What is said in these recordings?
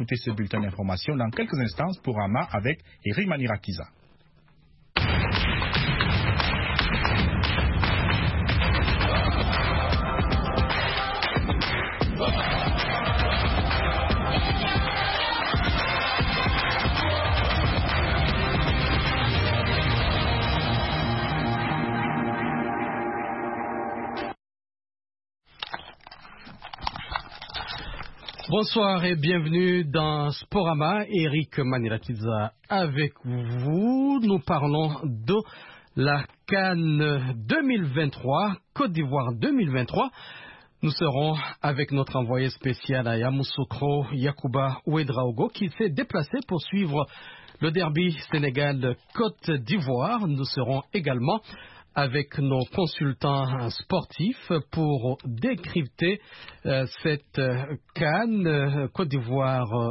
écouter ce bulletin d'information dans quelques instants pour Ama avec Eric Manirakiza. Bonsoir et bienvenue dans Sporama. Eric Manirakiza avec vous. Nous parlons de la CAN 2023, Côte d'Ivoire 2023. Nous serons avec notre envoyé spécial à Yamoussoukro, Yacouba Ouedraogo, qui s'est déplacé pour suivre le derby Sénégal-Côte d'Ivoire. Nous serons également avec nos consultants sportifs pour décrypter cette CAN Côte d'Ivoire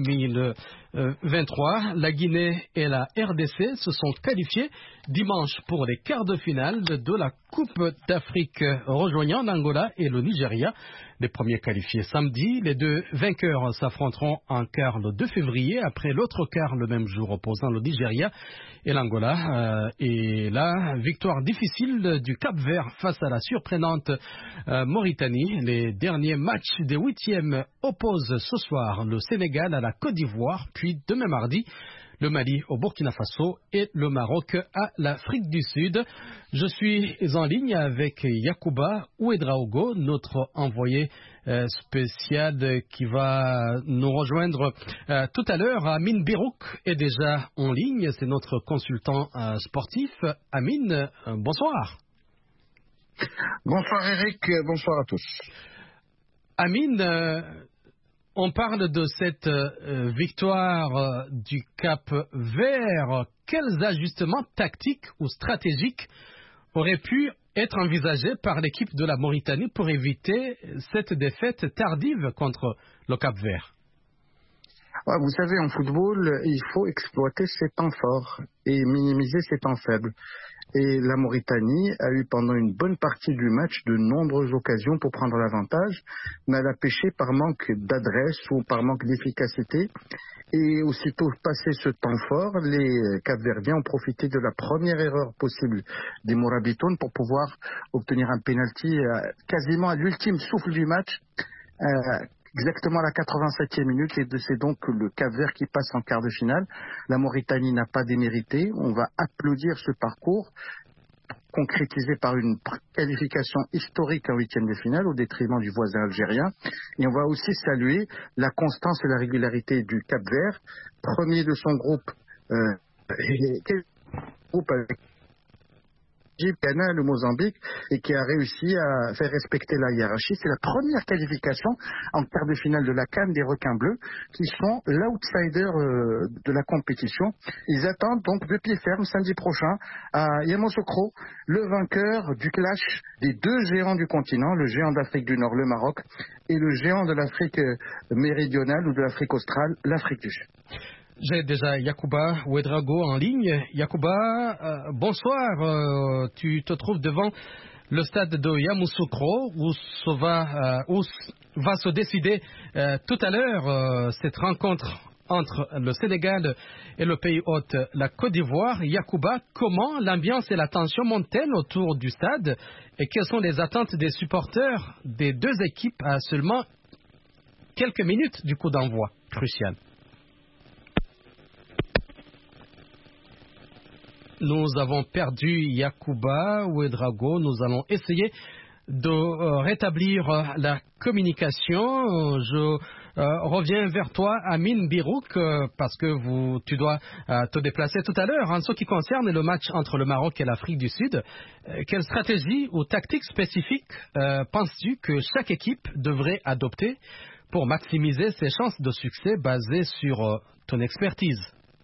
2023. La Guinée et la RDC se sont qualifiés dimanche pour les quarts de finale de la Coupe d'Afrique, rejoignant l'Angola et le Nigeria. Les premiers qualifiés samedi, les deux vainqueurs s'affronteront en quart le 2 février, après l'autre quart le même jour opposant le Nigeria et l'Angola. Et la victoire difficile du Cap-Vert face à la surprenante Mauritanie. Les derniers matchs des huitièmes opposent ce soir le Sénégal à la Côte d'Ivoire, puis demain mardi le Mali au Burkina Faso et le Maroc à l'Afrique du Sud. Je suis en ligne avec Yacouba Ouedraogo, notre envoyé spécial qui va nous rejoindre tout à l'heure. Amine Birouk est déjà en ligne, c'est notre consultant sportif. Amine, bonsoir. Bonsoir Eric, bonsoir à tous. Amine, on parle de cette victoire du Cap-Vert. Quels ajustements tactiques ou stratégiques auraient pu être envisagés par l'équipe de la Mauritanie pour éviter cette défaite tardive contre le Cap-Vert? Vous savez, en football, il faut exploiter ses temps forts et minimiser ses temps faibles. Et la Mauritanie a eu pendant une bonne partie du match de nombreuses occasions pour prendre l'avantage, mais elle a péché par manque d'adresse ou par manque d'efficacité. Et aussitôt passé ce temps fort, les Cap-Verdiens ont profité de la première erreur possible des Morabitoun pour pouvoir obtenir un penalty quasiment à l'ultime souffle du match, exactement à la 87e minute, et c'est donc le Cap-Vert qui passe en quart de finale. La Mauritanie n'a pas démérité. On va applaudir ce parcours concrétisé par une qualification historique en huitième de finale au détriment du voisin algérien. Et on va aussi saluer la constance et la régularité du Cap-Vert, premier de son groupe, avec Ghana, le Mozambique, et qui a réussi à faire respecter la hiérarchie. C'est la première qualification en quart de finale de la CAN des requins bleus, qui sont l'outsider de la compétition. Ils attendent donc de pied ferme samedi prochain à Yamoussoukro le vainqueur du clash des deux géants du continent, le géant d'Afrique du Nord, le Maroc, et le géant de l'Afrique méridionale ou de l'Afrique australe, l'Afrique du Sud. J'ai déjà Yacouba Ouedraogo en ligne. Yacouba, bonsoir. Tu te trouves devant le stade de Yamoussoukro où va se décider tout à l'heure cette rencontre entre le Sénégal et le pays hôte, la Côte d'Ivoire. Yacouba, comment l'ambiance et la tension montent-elles autour du stade et quelles sont les attentes des supporters des deux équipes à seulement quelques minutes du coup d'envoi crucial? Nous avons perdu Yacouba Ouedraogo. Nous allons essayer de rétablir la communication. Je reviens vers toi, Amine Birouk, parce que tu dois te déplacer tout à l'heure. En ce qui concerne le match entre le Maroc et l'Afrique du Sud, quelle stratégie ou tactique spécifique penses-tu que chaque équipe devrait adopter pour maximiser ses chances de succès basées sur ton expertise?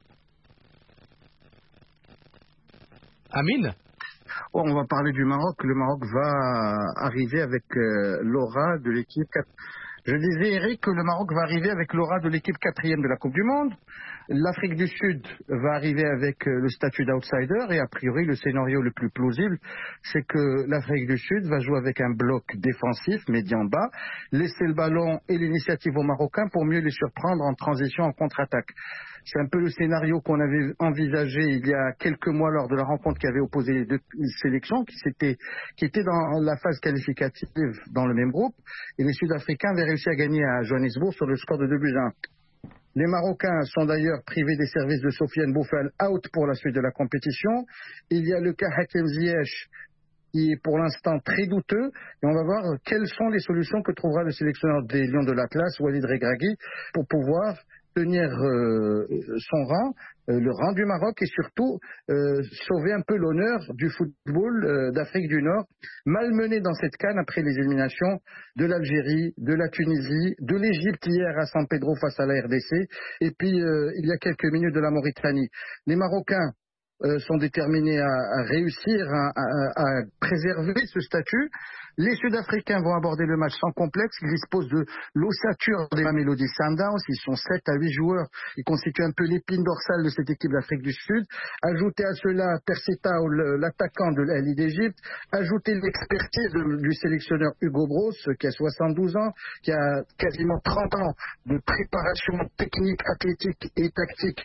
Amine? On va parler du Maroc. Le Maroc va arriver avec l'aura de l'équipe Je disais, Eric, que le Maroc va arriver avec l'aura de l'équipe 4e de la Coupe du Monde. L'Afrique du Sud va arriver avec le statut d'outsider et a priori le scénario le plus plausible, c'est que l'Afrique du Sud va jouer avec un bloc défensif médian-bas, laisser le ballon et l'initiative aux Marocains pour mieux les surprendre en transition, en contre-attaque. C'est un peu le scénario qu'on avait envisagé il y a quelques mois lors de la rencontre qui avait opposé les deux sélections, qui étaient dans la phase qualificative dans le même groupe, et les Sud-Africains avaient réussi à gagner à Johannesburg sur le score de 2-1. Les Marocains sont d'ailleurs privés des services de Sofiane Boufal, out pour la suite de la compétition. Il y a le cas Hatem Ziyech, qui est pour l'instant très douteux, et on va voir quelles sont les solutions que trouvera le sélectionneur des Lions de l'Atlas, Walid Regragui, pour pouvoir tenir son rang, le rang du Maroc, et surtout sauver un peu l'honneur du football d'Afrique du Nord, malmené dans cette CAN après les éliminations de l'Algérie, de la Tunisie, de l'Égypte hier à San Pedro face à la RDC, et puis il y a quelques minutes de la Mauritanie. Les Marocains sont déterminés à réussir à préserver ce statut. Les Sud-Africains vont aborder le match sans complexe. Ils disposent de l'ossature des Mamelody Sundowns. Ils sont 7 à 8 joueurs. Ils constituent un peu l'épine dorsale de cette équipe d'Afrique du Sud. Ajoutez à cela Persitao, l'attaquant de l'Ali d'Égypte. Ajoutez l'expertise du sélectionneur Hugo Broos, qui a 72 ans, qui a quasiment 30 ans de préparation technique, athlétique et tactique,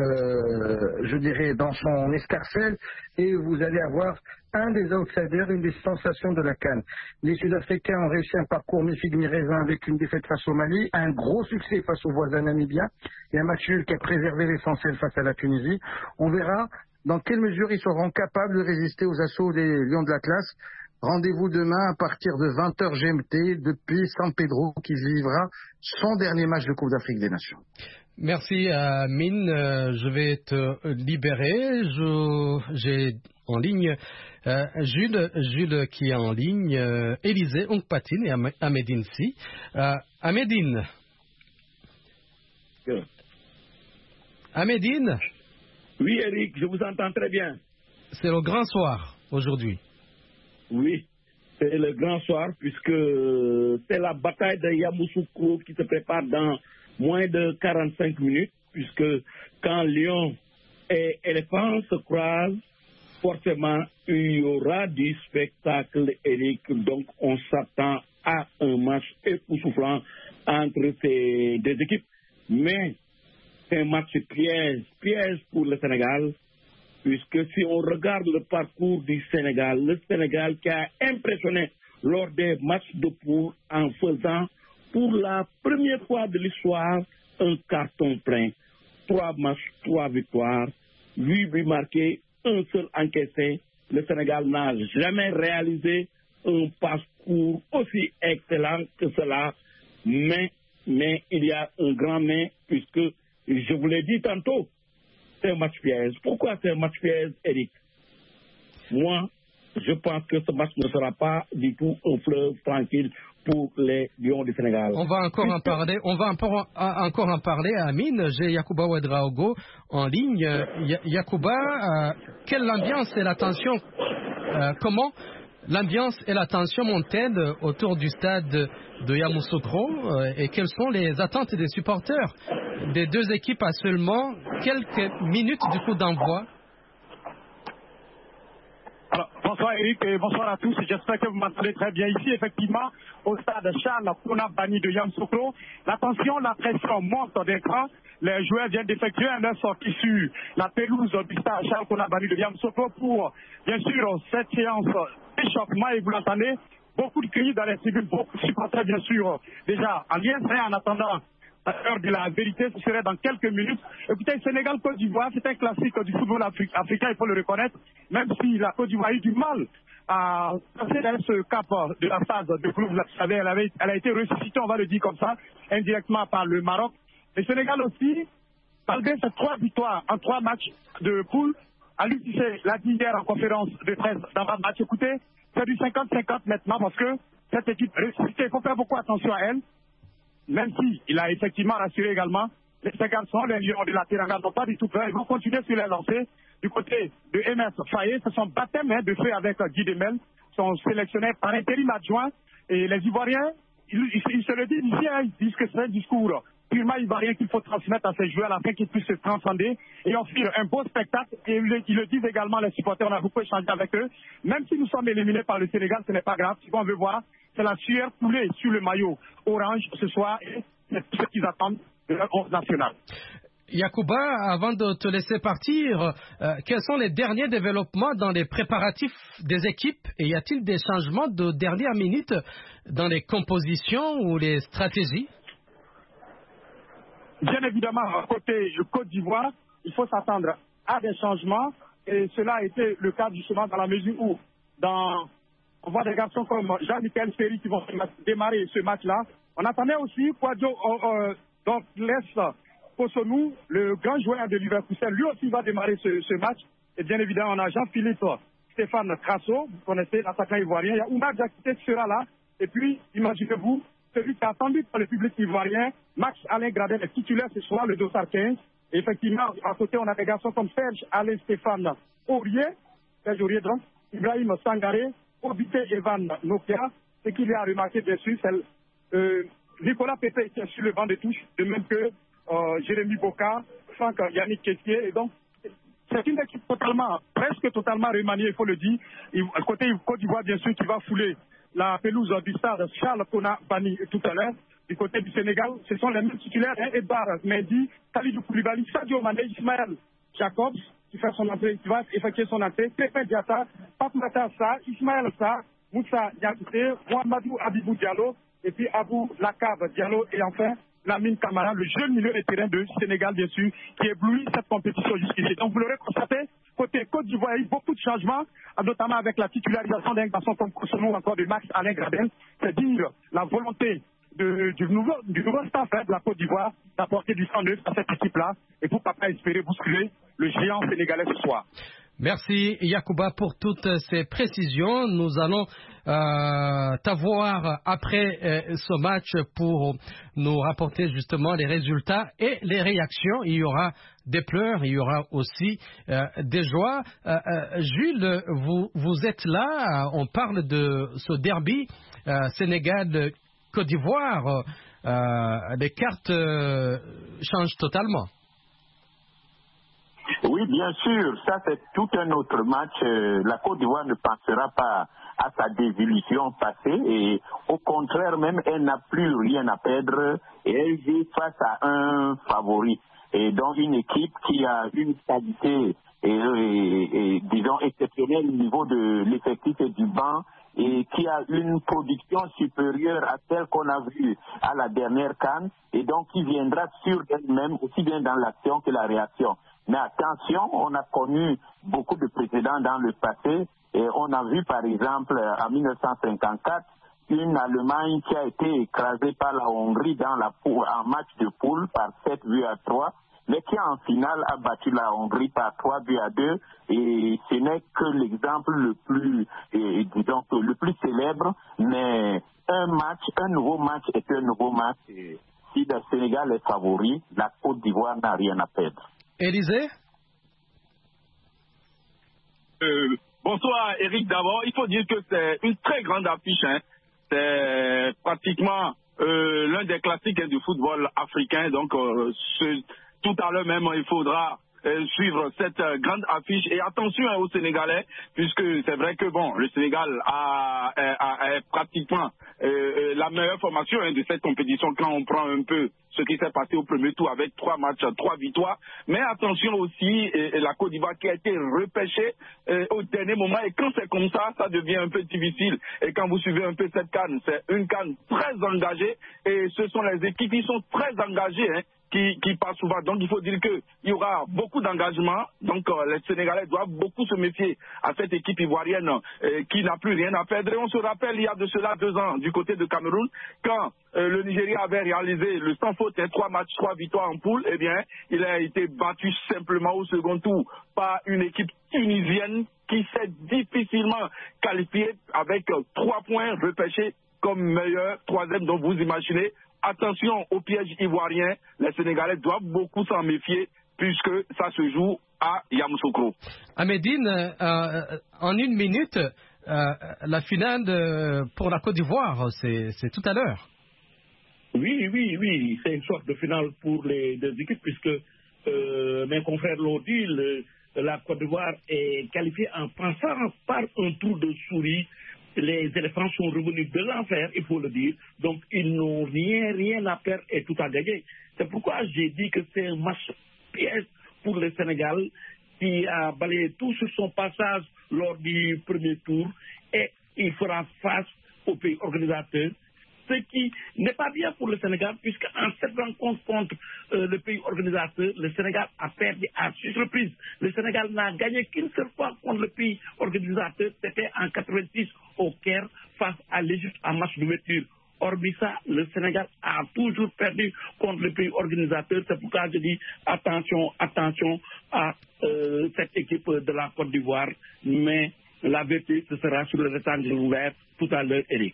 je dirais, dans son escarcelle. Et vous allez avoir un des outsiders, une des sensations de la CAN. Les Sud-Africains ont réussi un parcours mi-figue mi-raisin avec une défaite face au Mali, un gros succès face aux voisins namibiens et un match nul qui a préservé l'essentiel face à la Tunisie. On verra dans quelle mesure ils seront capables de résister aux assauts des Lions de l'Atlas. Rendez-vous demain à partir de 20h GMT depuis San Pedro qui vivra son dernier match de Coupe d'Afrique des Nations. Merci Amine, je vais te libérer. J'ai en ligne Jules qui est en ligne, Élisée Ongpatine et Ahmedine Si. Ahmedine. Ahmedine. Oui Eric, je vous entends très bien. C'est le grand soir aujourd'hui. Oui, c'est le grand soir puisque c'est la bataille de Yamoussoukro qui se prépare dans moins de 45 minutes, puisque quand Lion et Éléphant se croisent, forcément, il y aura du spectacle, Eric. Donc, on s'attend à un match époustouflant entre ces deux équipes. Mais, c'est un match piège pour le Sénégal, puisque si on regarde le parcours du Sénégal, le Sénégal qui a impressionné lors des matchs de poule en faisant pour la première fois de l'histoire, un carton plein. 3 matchs, 3 victoires, 8 buts marqués, un seul encaissé. Le Sénégal n'a jamais réalisé un parcours aussi excellent que cela. Mais il y a un grand mais, puisque je vous l'ai dit tantôt, c'est un match piège. Pourquoi c'est un match piège, Eric? Moi, je pense que ce match ne sera pas du tout un fleuve tranquille pour les Lions du Sénégal. On va encore en parler. On va encore en parler à Amine. J'ai Yacouba Ouedraogo en ligne. Yacouba, quelle ambiance et la tension comment l'ambiance et la tension montent-elles autour du stade de Yamoussoukro et quelles sont les attentes des supporters des deux équipes à seulement quelques minutes du coup d'envoi? Alors, bonsoir Eric et bonsoir à tous. J'espère que vous m'entendez très bien ici, effectivement, au stade Charles Kounabani de Yamoussoukro. La tension, la pression monte d'écran. Les joueurs viennent d'effectuer un sortie sur la pelouse du stade Charles Kounabani de Yamoussoukro pour, bien sûr, cette séance d'échauffement. Et vous l'entendez, beaucoup de cris dans les tribunes, beaucoup de supporters, bien sûr, déjà en lien en attendant l'heure de la vérité, ce serait dans quelques minutes. Écoutez, Sénégal-Côte d'Ivoire, c'est un classique du football africain, il faut le reconnaître, même si la Côte d'Ivoire a eu du mal à passer dans ce cap de la phase de groupe. Vous savez, elle a été ressuscitée, on va le dire comme ça, indirectement par le Maroc. Le Sénégal aussi, malgré ces 3 victoires en 3 matchs de poule, a l'UTC l'a dit hier en conférence de presse d'avant-match. Écoutez, c'est du 50-50 maintenant parce que cette équipe ressuscitée, il faut faire beaucoup attention à elle. Même s'il a effectivement rassuré également, ces garçons, les Lions de la Teranga n'ont pas du tout peur. Ils vont continuer sur les lancers. Du côté de MS Faye, ce sont baptêmes de feu avec Guy Demel, sont sélectionnés par intérim adjoint. Et les Ivoiriens ils se le disent ici, hein, ils disent que c'est un discours purement ivoirien qu'il faut transmettre à ces joueurs afin qu'ils puissent se transcender et offrir un beau spectacle. Et ils le disent également, les supporters, on a beaucoup échangé avec eux. Même si nous sommes éliminés par le Sénégal, ce n'est pas grave. Ce qu'on veut voir, c'est la sueur coulée sur le maillot orange ce soir et c'est ce qu'ils attendent de leur 11 national. Yacouba, avant de te laisser partir, quels sont les derniers développements dans les préparatifs des équipes et y a-t-il des changements de dernière minute dans les compositions ou les stratégies? Bien évidemment, côté Côte d'Ivoire, il faut s'attendre à des changements et cela a été le cas justement dans la mesure où on voit des garçons comme Jean-Michel Ferry qui vont démarrer ce match-là. On attendait aussi Kwadjo donc l'Est Kosonou, le grand joueur de Liverpool, lui aussi va démarrer ce match. Et bien évidemment, on a Jean-Philippe Stéphane Crasso, vous connaissez l'attaquant ivoirien. Il y a Oumar Diakité qui sera là. Et puis, imaginez-vous, celui qui est attendu par le public ivoirien, Max Alain Gradel, est titulaire ce soir, le dossard 15. Et effectivement, à côté, on a des garçons comme Serge Alain Stéphane Aurier, donc, Ibrahim Sangaré, Obité Evan Nokia. Ce qu'il y a remarqué, bien sûr, c'est Nicolas Pépé qui est sur le banc de touche, de même que Jérémy Boka, Franck Yannick Kessier. Et donc, c'est une équipe presque totalement remaniée, il faut le dire. Côté Côte d'Ivoire, bien sûr, qui va fouler la pelouse du stade Charles Kona Bani tout à l'heure. Du côté du Sénégal, ce sont les mêmes titulaires, hein, Edouard Mendy, Khalidou Koulibaly, Sadio Mané, Ismaël Jacobs, qui va effectuer son entrée, Pépé Diatta, Fatmata Sarr, Ismaël Sarr, Moussa Diakité, Mohamedou Abibou Diallo, et puis Abou Lakab Diallo, et enfin Lamine Camara, le jeune milieu de terrain de Sénégal, bien sûr, qui éblouit cette compétition jusqu'ici. Donc vous l'aurez constaté, côté Côte d'Ivoire, il y a eu beaucoup de changements, notamment avec la titularisation d'un garçon comme Kosonou, encore de Max Alain Gradel, c'est dire la volonté du nouveau staff de la Côte d'Ivoire d'apporter du sang neuf à cette équipe-là et pourquoi pas espérer bousculer le géant sénégalais ce soir. Merci Yacouba pour toutes ces précisions. Nous allons t'avoir après ce match pour nous rapporter justement les résultats et les réactions. Il y aura des pleurs, il y aura aussi des joies. Jules, vous êtes là, on parle de ce derby Sénégal-Côte d'Ivoire. Les cartes changent totalement. Oui, bien sûr, ça c'est tout un autre match. La Côte d'Ivoire ne pensera pas à sa désillusion passée et au contraire même, elle n'a plus rien à perdre et elle joue face à un favori. Et donc une équipe qui a une qualité disons exceptionnelle au niveau de l'effectif et du banc et qui a une production supérieure à celle qu'on a vue à la dernière CAN et donc qui viendra sur elle-même aussi bien dans l'action que la réaction. Mais attention, on a connu beaucoup de précédents dans le passé et on a vu par exemple en 1954 une Allemagne qui a été écrasée par la Hongrie en match de poule par 7-3, mais qui en finale a battu la Hongrie par 3-2 et ce n'est que l'exemple le plus, disons, le plus célèbre, mais un nouveau match est un nouveau match. Et si le Sénégal est favori, la Côte d'Ivoire n'a rien à perdre. Élisée? Bonsoir Eric, d'abord. Il faut dire que c'est une très grande affiche. Hein. C'est pratiquement l'un des classiques du football africain. Donc tout à l'heure même, il faudra suivre cette grande affiche. Et attention aux Sénégalais, puisque c'est vrai que bon, le Sénégal a pratiquement la meilleure formation de cette compétition quand on prend un peu ce qui s'est passé au premier tour avec 3 matchs, 3 victoires. Mais attention aussi, la Côte d'Ivoire qui a été repêchée au dernier moment. Et quand c'est comme ça, ça devient un peu difficile. Et quand vous suivez un peu cette CAN, c'est une CAN très engagée. Et ce sont les équipes qui sont très engagées, hein, qui passent souvent. Donc il faut dire qu'il y aura beaucoup d'engagement. Donc les Sénégalais doivent beaucoup se méfier à cette équipe ivoirienne qui n'a plus rien à perdre. Et on se rappelle, il y a de cela 2 ans, du côté de Cameroun, quand le Nigeria avait réalisé le sans faute, 3 matchs, 3 victoires en poule, eh bien, il a été battu simplement au second tour par une équipe tunisienne qui s'est difficilement qualifiée avec 3 points repêchés comme meilleur 3e. Donc vous imaginez, attention au piège ivoirien, les Sénégalais doivent beaucoup s'en méfier puisque ça se joue à Yamoussoukro. Amédine, en 1 minute, la finale pour la Côte d'Ivoire, c'est tout à l'heure. Oui, c'est une sorte de finale pour les deux équipes puisque mes confrères l'ont dit, la Côte d'Ivoire est qualifiée en passant par un trou de souris. Les éléphants sont revenus de l'enfer, il faut le dire. Donc, ils n'ont rien à perdre et tout à gagner. C'est pourquoi j'ai dit que c'est un match piège pour le Sénégal qui a balayé tout sur son passage lors du premier tour et il fera face au pays organisateur. Ce qui n'est pas bien pour le Sénégal, puisque en cette rencontre contre le pays organisateur, le Sénégal a perdu à 6 reprises. Le Sénégal n'a gagné qu'une seule fois contre le pays organisateur, c'était en 86 au Caire, face à l'Égypte en match d'ouverture. Hormis ça, le Sénégal a toujours perdu contre le pays organisateur. C'est pourquoi je dis attention à cette équipe de la Côte d'Ivoire. Mais la vérité, ce sera sur le rectangle ouvert tout à l'heure, Eric.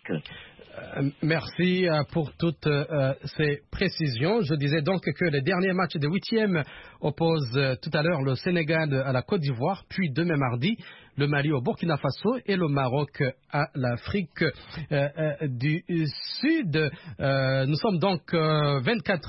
Merci pour toutes ces précisions. Je disais donc que les derniers matchs de 8e opposent tout à l'heure le Sénégal à la Côte d'Ivoire, puis demain mardi, le Mali au Burkina Faso et le Maroc à l'Afrique du Sud. Nous sommes donc 24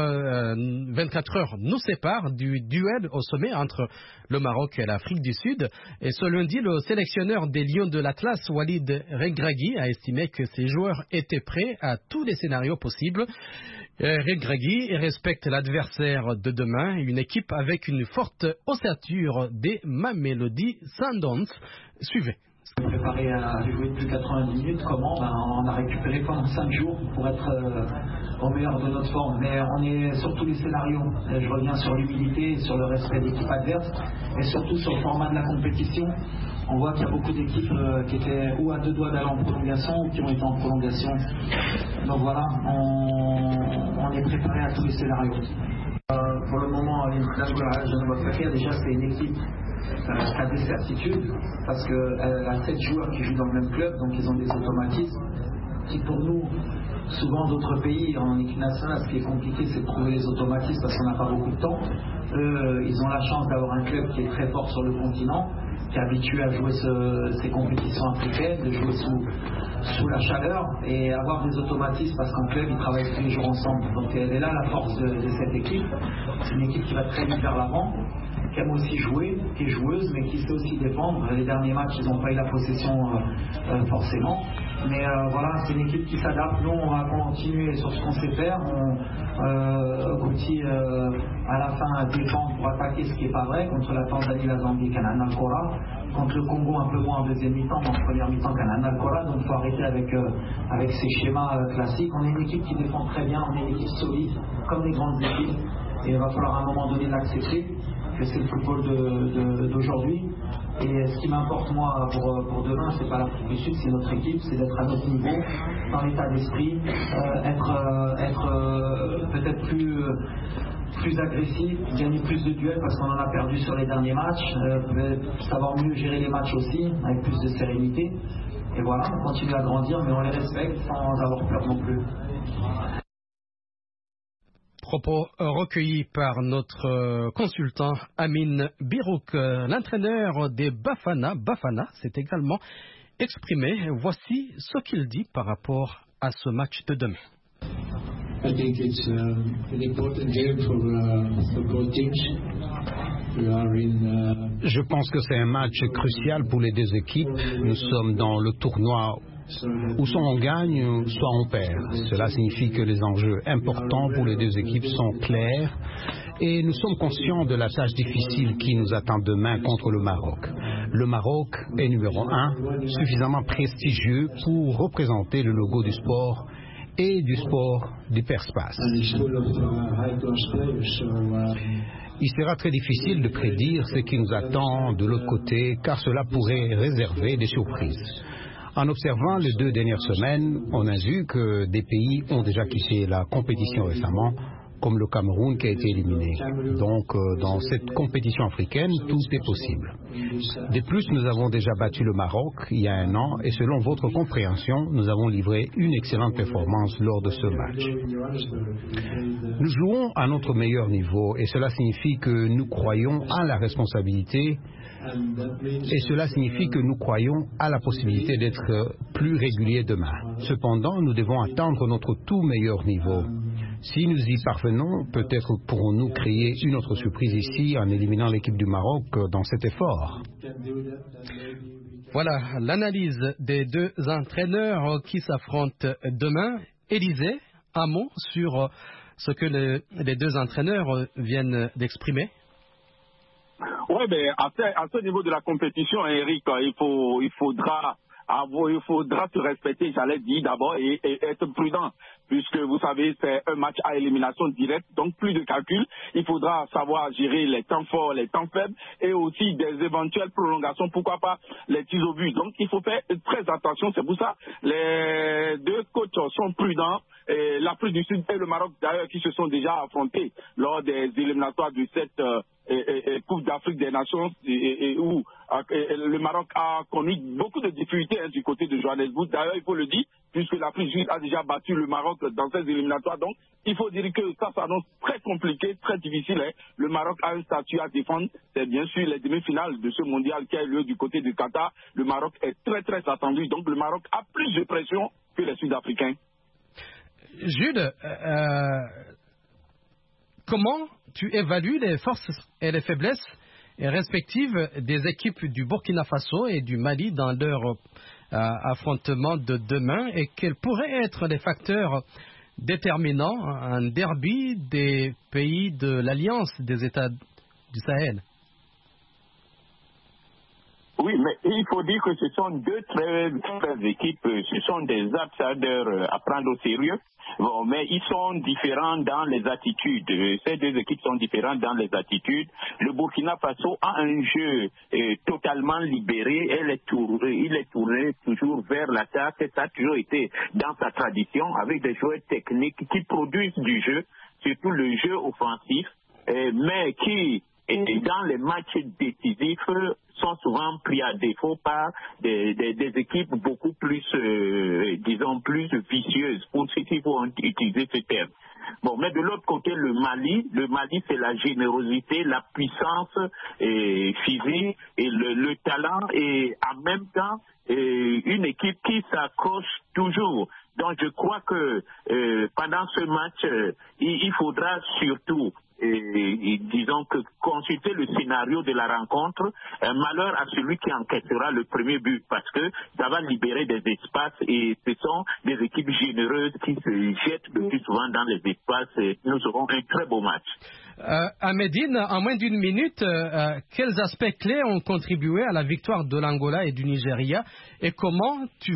heures nous séparent du duel au sommet entre le Maroc et l'Afrique du Sud. Et ce lundi, le sélectionneur des Lions de l'Atlas, Walid Regragui, a estimé que ses joueurs étaient prêts à tous les scénarios possibles. Regragui respecte l'adversaire de demain, une équipe avec une forte ossature des Mamelody Sundowns. Suivez. Préparé à jouer depuis 90 minutes, comment on a récupéré pendant 5 jours pour être au meilleur de notre forme. Mais on est sur tous les scénarios. Je reviens sur l'humilité, sur le respect de l'équipe adverse et surtout sur le format de la compétition. On voit qu'il y a beaucoup d'équipes qui étaient ou à 2 doigts d'aller en prolongation ou qui ont été en prolongation. Donc voilà, on est préparé à tous les scénarios. Pour le moment, déjà c'est une équipe qui a des certitudes parce qu'elle a 7 joueurs qui jouent dans le même club, donc ils ont des automatismes qui pour nous, souvent d'autres pays en équipe nationale, ce qui est compliqué c'est de trouver les automatismes parce qu'on n'a pas beaucoup de temps. Ils ont la chance d'avoir un club qui est très fort sur le continent, qui est habitué à jouer ces compétitions africaines, de jouer sous la chaleur et avoir des automatismes parce qu'en club ils travaillent tous les jours ensemble. Donc elle est là la force de cette équipe. C'est une équipe qui va très vite vers l'avant, qui aime aussi jouer, qui est joueuse mais qui sait aussi défendre. Les derniers matchs ils n'ont pas eu la possession forcément. Mais voilà, c'est une équipe qui s'adapte. Nous on va continuer sur ce qu'on sait faire. Gauthier à la fin défendre pour attaquer, ce qui n'est pas vrai, contre la Tanzanie, la Zambie, Canaan Alcora, contre le Congo un peu moins en deuxième mi-temps, mais en première mi-temps Canaan Alcora, donc il faut arrêter avec ces schémas classiques. On est une équipe qui défend très bien, on est une équipe solide, comme les grandes équipes, et il va falloir à un moment donné l'accepter, que c'est le football d'aujourd'hui. Et ce qui m'importe moi pour demain, c'est pas l'Afrique du Sud, c'est notre équipe, c'est d'être à notre niveau, dans l'état d'esprit, être peut-être plus agressif, gagner plus de duels parce qu'on en a perdu sur les derniers matchs, savoir mieux gérer les matchs aussi, avec plus de sérénité. Et voilà, on continue à grandir, mais on les respecte sans avoir peur non plus. Propos recueillis par notre consultant Amin Birouk, l'entraîneur des Bafana s'est également exprimé. Voici ce qu'il dit par rapport à ce match de demain. I think it's an important game for both teams. Je pense que c'est un match crucial pour les deux équipes. Nous sommes dans le tournoi où soit on gagne, soit on perd. Cela signifie que les enjeux importants pour les deux équipes sont clairs et nous sommes conscients de la tâche difficile qui nous attend demain contre le Maroc. Le Maroc est numéro 1, suffisamment prestigieux pour représenter le logo du sport et du sport d'hyperspace. Il sera très difficile de prédire ce qui nous attend de l'autre côté car cela pourrait réserver des surprises. En observant les 2 dernières semaines, on a vu que des pays ont déjà quitté la compétition récemment, comme le Cameroun qui a été éliminé. Donc, dans cette compétition africaine, tout est possible. De plus, nous avons déjà battu le Maroc il y a un an et selon votre compréhension, nous avons livré une excellente performance lors de ce match. Nous jouons à notre meilleur niveau et cela signifie que nous croyons à la responsabilité et cela signifie que nous croyons à la possibilité d'être plus réguliers demain. Cependant, nous devons atteindre notre tout meilleur niveau. Si nous y parvenons, peut-être pourrons-nous créer une autre surprise ici en éliminant l'équipe du Maroc dans cet effort. Voilà l'analyse des deux entraîneurs qui s'affrontent demain. Élisée, un mot sur ce que les deux entraîneurs viennent d'exprimer. Oui, mais à ce niveau de la compétition, Eric, il faudra se respecter, j'allais dire d'abord, et être prudent, puisque vous savez, c'est un match à élimination directe, donc plus de calcul. Il faudra savoir gérer les temps forts, les temps faibles, et aussi des éventuelles prolongations, pourquoi pas les tirs au but. Donc il faut faire très attention, c'est pour ça les deux coachs sont prudents. L'Afrique du Sud et le Maroc d'ailleurs qui se sont déjà affrontés lors des éliminatoires du 7 Coupe d'Afrique des Nations où le Maroc a connu beaucoup de difficultés du côté de Johannesburg. D'ailleurs, il faut le dire, puisque l'Afrique du Sud a déjà battu le Maroc dans ces éliminatoires. Donc, il faut dire que ça s'annonce très compliqué, très difficile. Le Maroc a un statut à défendre. C'est bien sûr les demi-finales de ce mondial qui a lieu du côté du Qatar. Le Maroc est très, très attendu. Donc, le Maroc a plus de pression que les Sud-Africains. Jude, comment tu évalues les forces et les faiblesses respectives des équipes du Burkina Faso et du Mali dans leur affrontement de demain et quels pourraient être les facteurs déterminants en derby des pays de l'Alliance des États du Sahel? Oui, mais il faut dire que ce sont deux très équipes, ce sont des outsiders à prendre au sérieux. Bon, mais ils sont différents dans les attitudes. Ces deux équipes sont différentes dans les attitudes. Le Burkina Faso a un jeu totalement libéré. Il est tourné toujours vers l'attaque. Ça a toujours été dans sa tradition avec des joueurs techniques qui produisent du jeu, surtout le jeu offensif, mais qui, dans les matchs décisifs, sont souvent pris à défaut par des équipes beaucoup plus, disons, plus vicieuses, s'il faut utiliser ce terme. Bon, mais de l'autre côté, le Mali, c'est la générosité, la puissance physique et le talent et en même temps une équipe qui s'accroche toujours. Donc je crois que pendant ce match, il faudra surtout disons que consulter le scénario de la rencontre, malheur à celui qui encaissera le premier but parce que ça va libérer des espaces et ce sont des équipes généreuses qui se jettent le plus souvent dans les espaces et nous aurons un très beau match. À Médine, en moins d'une minute, quels aspects clés ont contribué à la victoire de l'Angola et du Nigeria et comment tu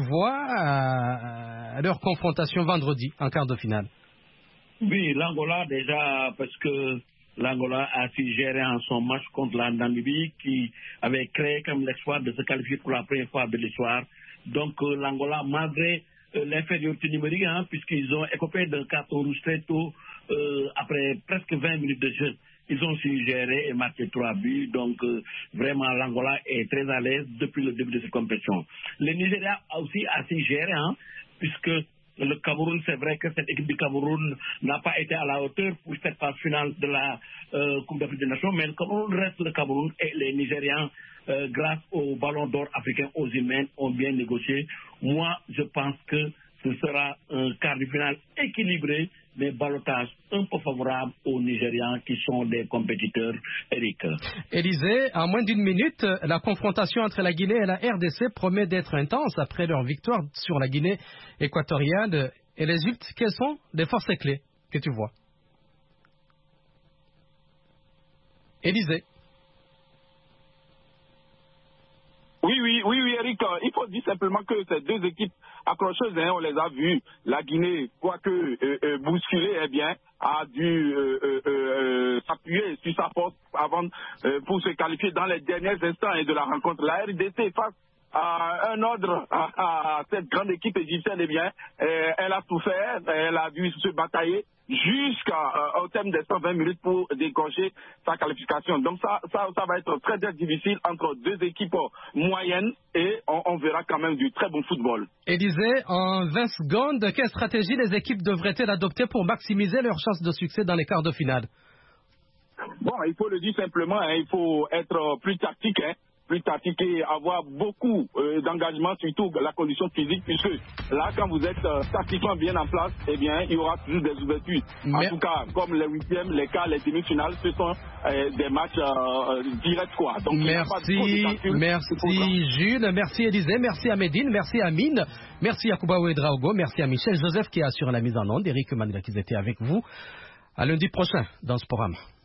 vois leur confrontation vendredi en quart de finale? Oui, l'Angola déjà, parce que l'Angola a su gérer en son match contre la Namibie qui avait créé comme l'espoir de se qualifier pour la première fois de l'histoire. Donc l'Angola, malgré l'infériorité numérique, puisqu'ils ont écopé d'un carton rouge très tôt, après presque 20 minutes de jeu, ils ont su gérer et marquer 3 buts. Donc vraiment l'Angola est très à l'aise depuis le début de cette compétition. Le Nigeria aussi a su gérer, puisque le Cameroun, c'est vrai que cette équipe du Cameroun n'a pas été à la hauteur pour cette phase finale de la Coupe d'Afrique des Nations, mais le Cameroun reste le Cameroun et les Nigérians, grâce au ballon d'or africain aux humains, ont bien négocié. Moi, je pense que ce sera un quart de finale équilibré, mais ballottage un peu favorable aux Nigérians qui sont des compétiteurs, Eric. Élisée, en moins d'une minute, la confrontation entre la Guinée et la RDC promet d'être intense après leur victoire sur la Guinée équatoriale. Et les Égyptes, quelles sont les forces clés que tu vois? Élisée. Oui, Eric, il faut dire simplement que ces deux équipes accrocheuses, on les a vues. La Guinée, quoique bousculée, a dû s'appuyer sur sa force avant pour se qualifier dans les derniers instants de la rencontre. La RDC face un ordre à cette grande équipe égyptienne, eh bien, elle a souffert, elle a dû se batailler jusqu'au terme des 120 minutes pour décrocher sa qualification. Donc ça va être très très difficile entre deux équipes moyennes et on verra quand même du très bon football. Et disait, en 20 secondes, quelle stratégie les équipes devraient-elles adopter pour maximiser leurs chances de succès dans les quarts de finale? Bon, il faut le dire simplement, il faut être plus tactique, plus tactique et avoir beaucoup d'engagement, surtout la condition physique, puisque là, quand vous êtes tactiquement bien en place, eh bien, il y aura toujours des ouvertures. En tout cas, comme les huitièmes, les quarts, les demi-finales, ce sont des matchs directs, quoi. Donc, merci Jules, merci Élisée, merci à Médine, merci à Mine, merci à Kouba Ouedraogo, merci à Michel Joseph qui assure la mise en onde, Eric Manila qui était avec vous. À lundi prochain dans ce programme.